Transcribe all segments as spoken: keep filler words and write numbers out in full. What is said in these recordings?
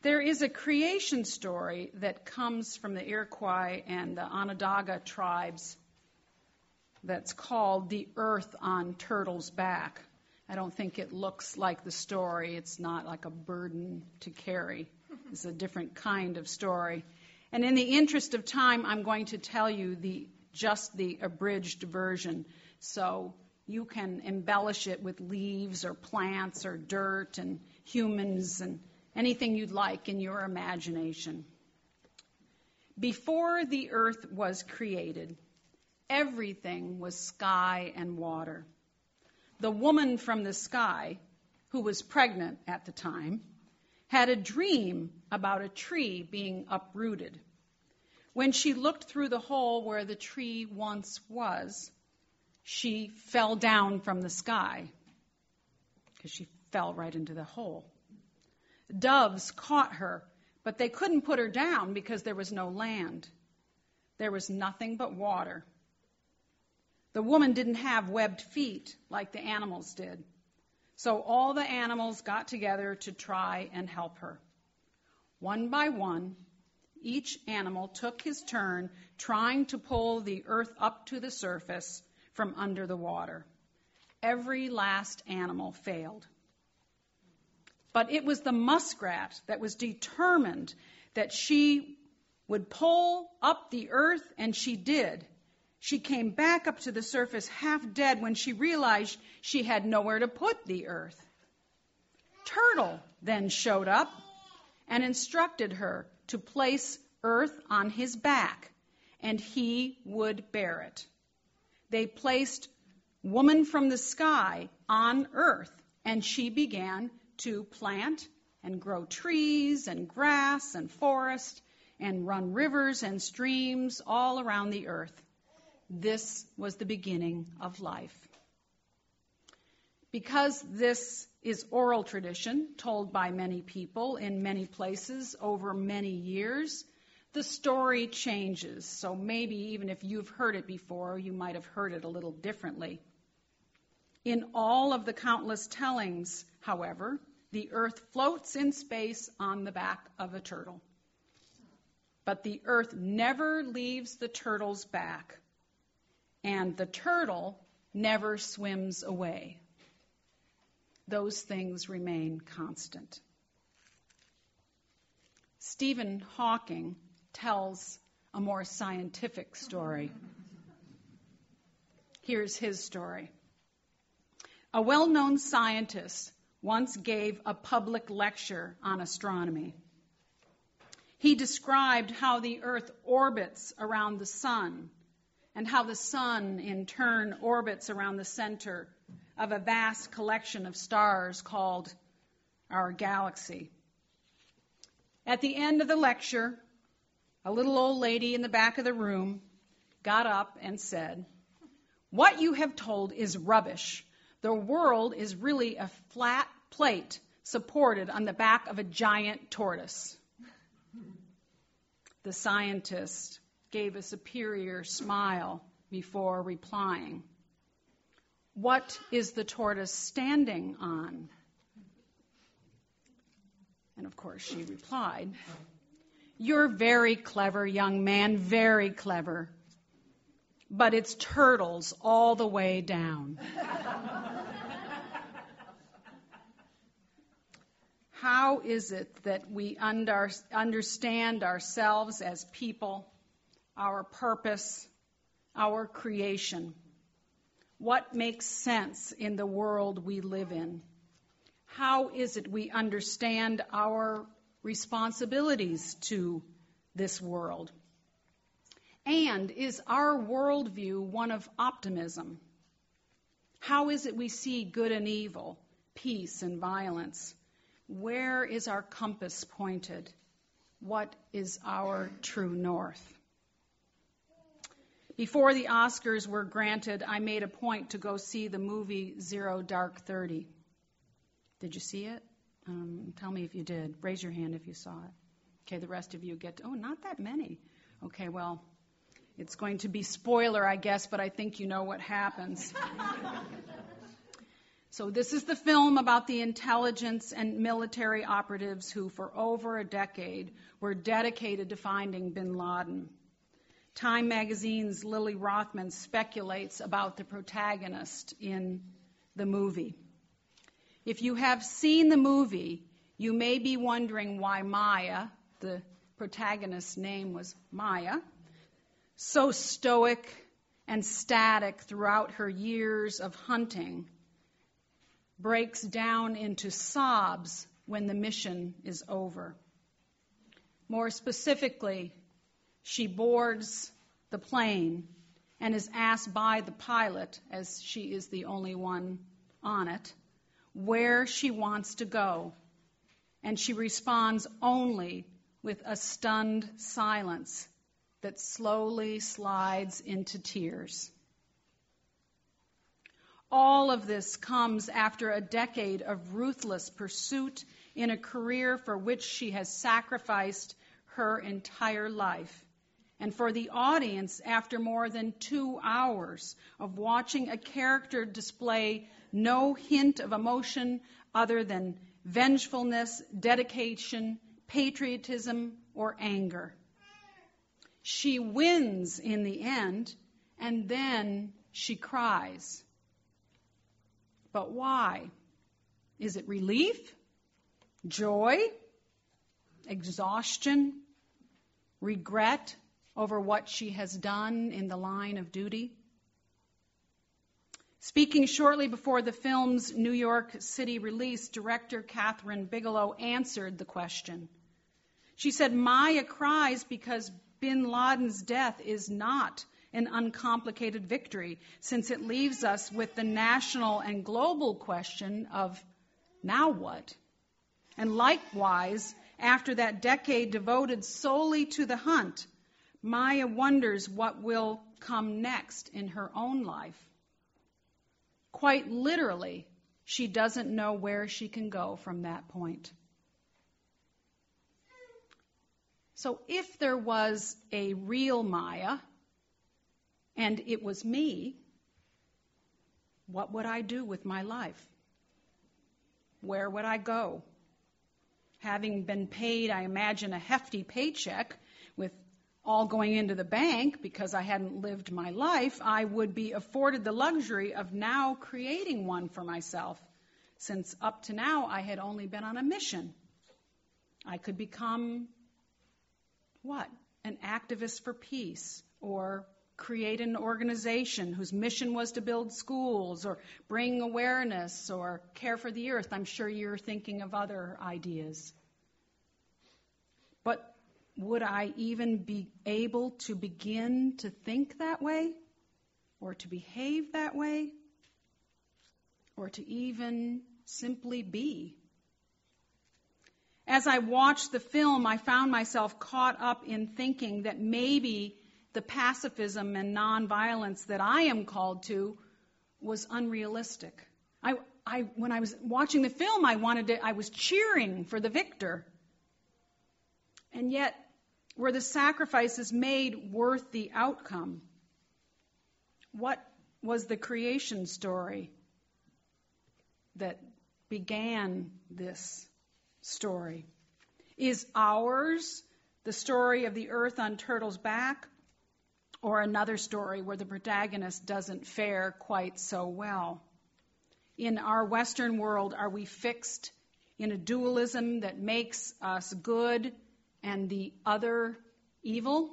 There is a creation story that comes from the Iroquois and the Onondaga tribes that's called The Earth on Turtle's Back. I don't think it looks like the story. It's not like a burden to carry. It's a different kind of story. And in the interest of time, I'm going to tell you the just the abridged version. So you can embellish it with leaves or plants or dirt and humans and anything you'd like in your imagination. Before the earth was created, everything was sky and water. The woman from the sky, who was pregnant at the time, had a dream about a tree being uprooted. When she looked through the hole where the tree once was, she fell down from the sky because she fell right into the hole. Doves caught her, but they couldn't put her down because there was no land. There was nothing but water. The woman didn't have webbed feet like the animals did. So all the animals got together to try and help her. One by one, each animal took his turn trying to pull the earth up to the surface from under the water. Every last animal failed. But it was the muskrat that was determined that she would pull up the earth, and she did. She came back up to the surface half dead when she realized she had nowhere to put the earth. Turtle then showed up and instructed her to place earth on his back, and he would bear it. They placed woman from the sky on earth, and she began to plant and grow trees and grass and forest and run rivers and streams all around the earth. This was the beginning of life. Because this is oral tradition told by many people in many places over many years, the story changes. So maybe even if you've heard it before, you might have heard it a little differently. In all of the countless tellings, however, the earth floats in space on the back of a turtle. But the earth never leaves the turtle's back. And the turtle never swims away. Those things remain constant. Stephen Hawking tells a more scientific story. Here's his story. A well-known scientist once gave a public lecture on astronomy. He described how the earth orbits around the sun, and how the sun, in turn, orbits around the center of a vast collection of stars called our galaxy. At the end of the lecture, a little old lady in the back of the room got up and said, "What you have told is rubbish. The world is really a flat plate supported on the back of a giant tortoise." The scientist gave a superior smile before replying, "What is the tortoise standing on?" And of course she replied, "You're very clever, young man, very clever. But it's turtles all the way down." How is it that we under, understand ourselves as people, our purpose, our creation? What makes sense in the world we live in? How is it we understand our responsibilities to this world? And is our worldview one of optimism? How is it we see good and evil, peace and violence? Where is our compass pointed? What is our true north? Before the Oscars were granted, I made a point to go see the movie Zero Dark Thirty. Did you see it? Um, tell me if you did. Raise your hand if you saw it. Okay, the rest of you get to, oh, not that many. Okay, well, it's going to be spoiler, I guess, but I think you know what happens. So this is the film about the intelligence and military operatives who, for over a decade, were dedicated to finding bin Laden. Time magazine's Lily Rothman speculates about the protagonist in the movie. If you have seen the movie, you may be wondering why Maya, the protagonist's name was Maya, so stoic and static throughout her years of hunting, breaks down into sobs when the mission is over. More specifically, she boards the plane and is asked by the pilot, as she is the only one on it, where she wants to go. And she responds only with a stunned silence that slowly slides into tears. All of this comes after a decade of ruthless pursuit in a career for which she has sacrificed her entire life. And for the audience, after more than two hours of watching a character display no hint of emotion other than vengefulness, dedication, patriotism, or anger. She wins in the end, and then she cries. But why? Is it relief? Joy? Exhaustion? Regret over what she has done in the line of duty? Speaking shortly before the film's New York City release, director Catherine Bigelow answered the question. She said, Maya cries because bin Laden's death is not an uncomplicated victory, since it leaves us with the national and global question of, now what? And likewise, after that decade devoted solely to the hunt, Maya wonders what will come next in her own life. Quite literally, she doesn't know where she can go from that point. So if there was a real Maya, and it was me, what would I do with my life? Where would I go? Having been paid, I imagine, a hefty paycheck with all going into the bank because I hadn't lived my life, I would be afforded the luxury of now creating one for myself, since up to now I had only been on a mission. I could become, what? An activist for peace, or create an organization whose mission was to build schools or bring awareness or care for the earth. I'm sure you're thinking of other ideas. But would I even be able to begin to think that way, or to behave that way, or to even simply be? As I watched the film, I found myself caught up in thinking that maybe the pacifism and nonviolence that I am called to was unrealistic. I, I, when I was watching the film, I wanted to, I was cheering for the victor. And yet, were the sacrifices made worth the outcome? What was the creation story that began this story? Is ours the story of the earth on Turtle's back, or another story where the protagonist doesn't fare quite so well? In our Western world, are we fixed in a dualism that makes us good and the other evil?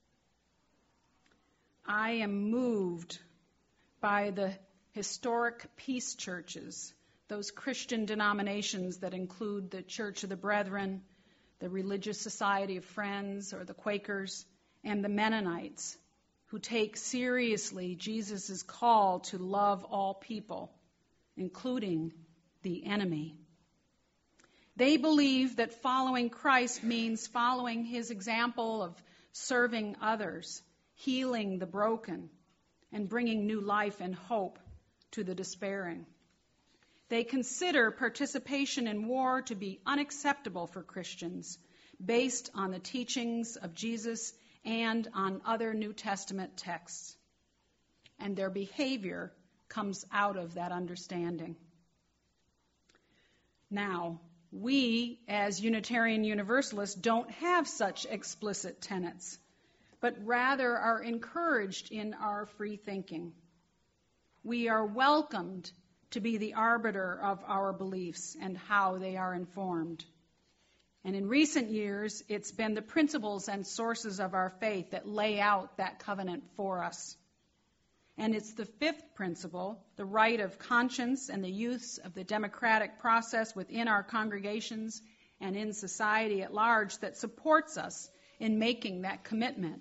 I am moved by the historic peace churches, those Christian denominations that include the Church of the Brethren, the Religious Society of Friends, or the Quakers, and the Mennonites, who take seriously Jesus' call to love all people, including the enemy. They believe that following Christ means following his example of serving others, healing the broken, and bringing new life and hope to the despairing. They consider participation in war to be unacceptable for Christians, based on the teachings of Jesus and on other New Testament texts. And their behavior comes out of that understanding. Now, we, as Unitarian Universalists, don't have such explicit tenets, but rather are encouraged in our free thinking. We are welcomed to be the arbiter of our beliefs and how they are informed. And in recent years, it's been the principles and sources of our faith that lay out that covenant for us. And it's the fifth principle, the right of conscience and the use of the democratic process within our congregations and in society at large, that supports us in making that commitment.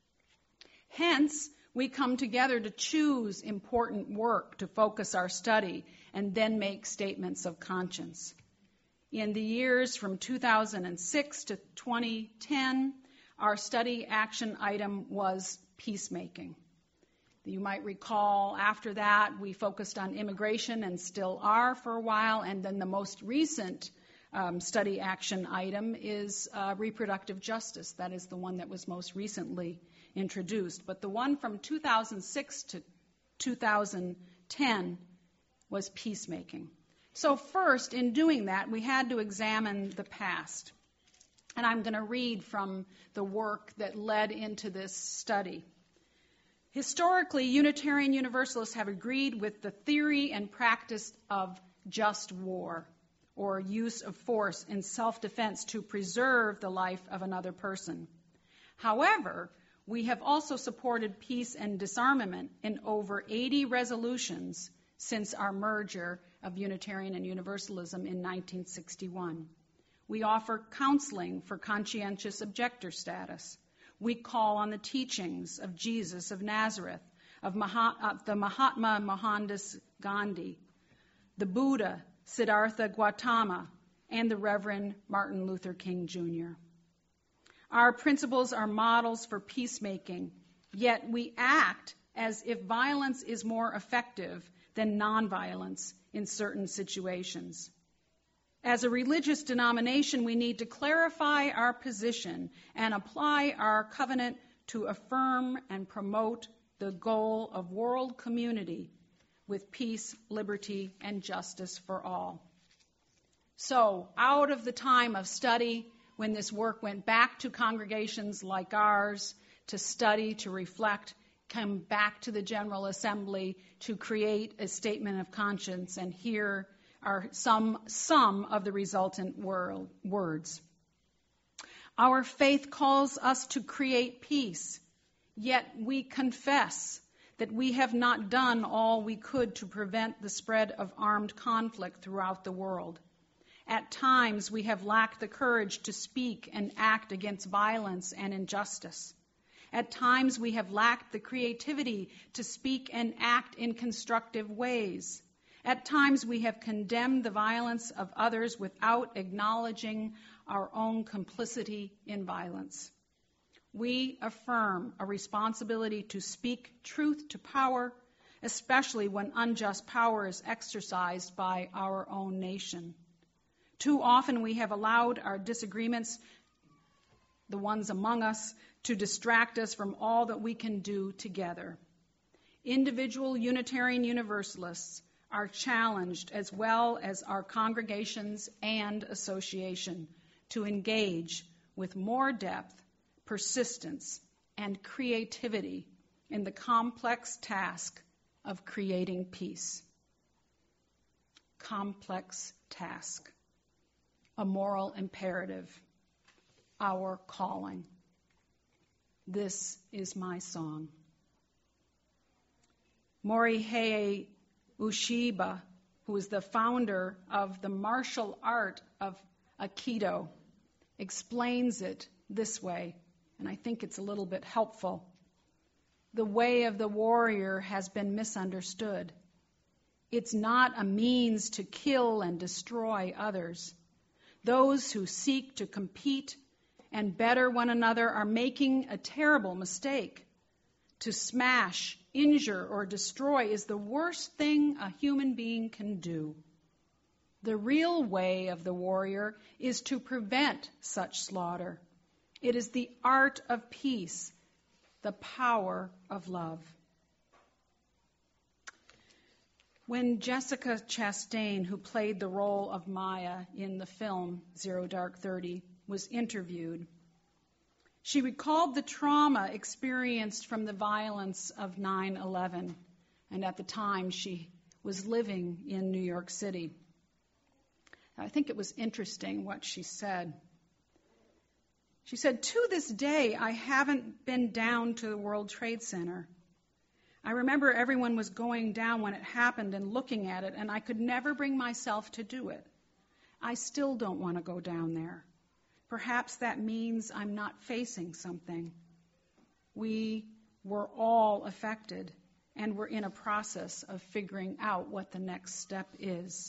Hence, we come together to choose important work to focus our study and then make statements of conscience. In the years from two thousand six to twenty ten, our study action item was peacemaking. You might recall after that we focused on immigration and still are for a while, and then the most recent um, study action item is uh, reproductive justice. That is the one that was most recently introduced. But the one from two thousand six to two thousand ten was peacemaking. So first, in doing that, we had to examine the past. And I'm going to read from the work that led into this study. Historically, Unitarian Universalists have agreed with the theory and practice of just war, or use of force in self-defense to preserve the life of another person. However, we have also supported peace and disarmament in over eighty resolutions since our merger of Unitarian and Universalism in nineteen sixty-one. We offer counseling for conscientious objector status. We call on the teachings of Jesus of Nazareth, of, Maha, of the Mahatma Mohandas Gandhi, the Buddha, Siddhartha Gautama, and the Reverend Martin Luther King Junior Our principles are models for peacemaking, yet we act as if violence is more effective than nonviolence in certain situations. As a religious denomination, we need to clarify our position and apply our covenant to affirm and promote the goal of world community with peace, liberty, and justice for all. So, out of the time of study, when this work went back to congregations like ours to study, to reflect, come back to the General Assembly to create a statement of conscience, and here are some, some of the resultant world, words. Our faith calls us to create peace, yet we confess that we have not done all we could to prevent the spread of armed conflict throughout the world. At times, we have lacked the courage to speak and act against violence and injustice. At times, we have lacked the creativity to speak and act in constructive ways. At times, we have condemned the violence of others without acknowledging our own complicity in violence. We affirm a responsibility to speak truth to power, especially when unjust power is exercised by our own nation. Too often we have allowed our disagreements, the ones among us, to distract us from all that we can do together. Individual Unitarian Universalists are challenged, as well as our congregations and association, to engage with more depth, persistence, and creativity in the complex task of creating peace. Complex task. A moral imperative. Our calling. This is my song. Morihei Ueshiba, who is the founder of the martial art of Aikido, explains it this way, and I think it's a little bit helpful. The way of the warrior has been misunderstood. It's not a means to kill and destroy others. Those who seek to compete and better one another are making a terrible mistake. To smash, injure, or destroy is the worst thing a human being can do. The real way of the warrior is to prevent such slaughter. It is the art of peace, the power of love. When Jessica Chastain, who played the role of Maya in the film Zero Dark Thirty, was interviewed, she recalled the trauma experienced from the violence of nine eleven, and at the time she was living in New York City. I think it was interesting what she said. She said, "To this day, I haven't been down to the World Trade Center. I remember everyone was going down when it happened and looking at it, and I could never bring myself to do it. I still don't want to go down there. Perhaps that means I'm not facing something. We were all affected, and we're in a process of figuring out what the next step is."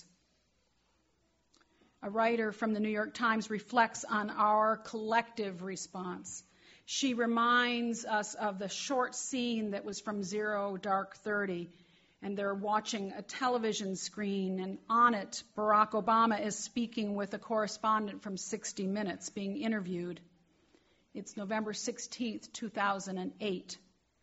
A writer from the New York Times reflects on our collective response. She reminds us of the short scene that was from Zero Dark Thirty, and they're watching a television screen, and on it, Barack Obama is speaking with a correspondent from sixty minutes, being interviewed. It's November sixteenth, two thousand eight.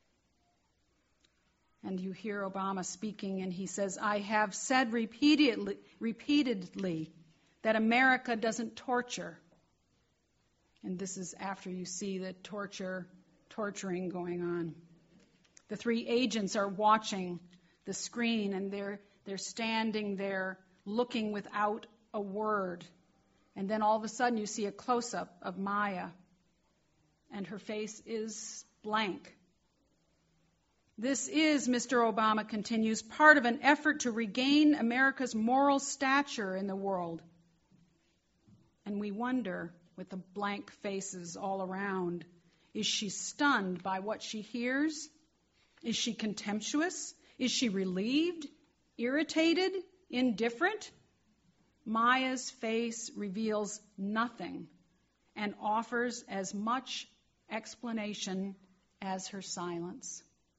And you hear Obama speaking, and he says, "I have said repeatedly, repeatedly that America doesn't torture." And this is after you see the torture, torturing going on. The three agents are watching the screen, and they're they're standing there looking without a word. And then all of a sudden you see a close-up of Maya, and her face is blank. This is, Mister Obama continues, part of an effort to regain America's moral stature in the world. And we wonder, with the blank faces all around, is she stunned by what she hears? Is she contemptuous? Is she relieved, irritated, indifferent? Maya's face reveals nothing and offers as much explanation as her silence.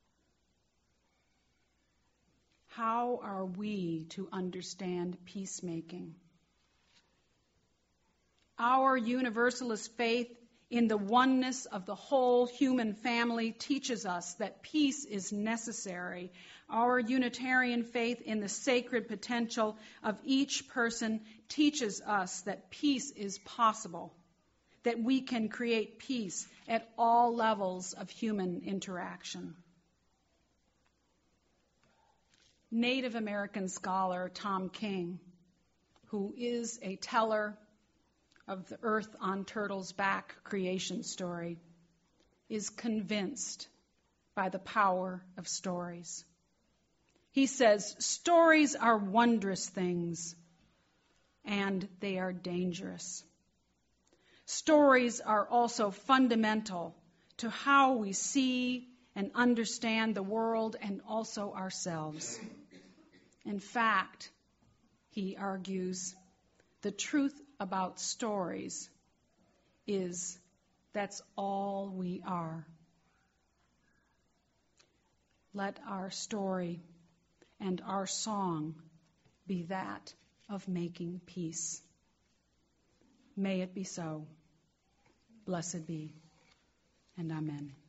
How are we to understand peacemaking? Our Universalist faith in the oneness of the whole human family teaches us that peace is necessary. Our Unitarian faith in the sacred potential of each person teaches us that peace is possible, that we can create peace at all levels of human interaction. Native American scholar Tom King, who is a teller of the Earth on Turtle's Back creation story, is convinced by the power of stories. He says, stories are wondrous things, and they are dangerous. Stories are also fundamental to how we see and understand the world and also ourselves. In fact, he argues, the truth about stories is that's all we are. Let our story and our song be that of making peace. May it be so. Blessed be, and amen.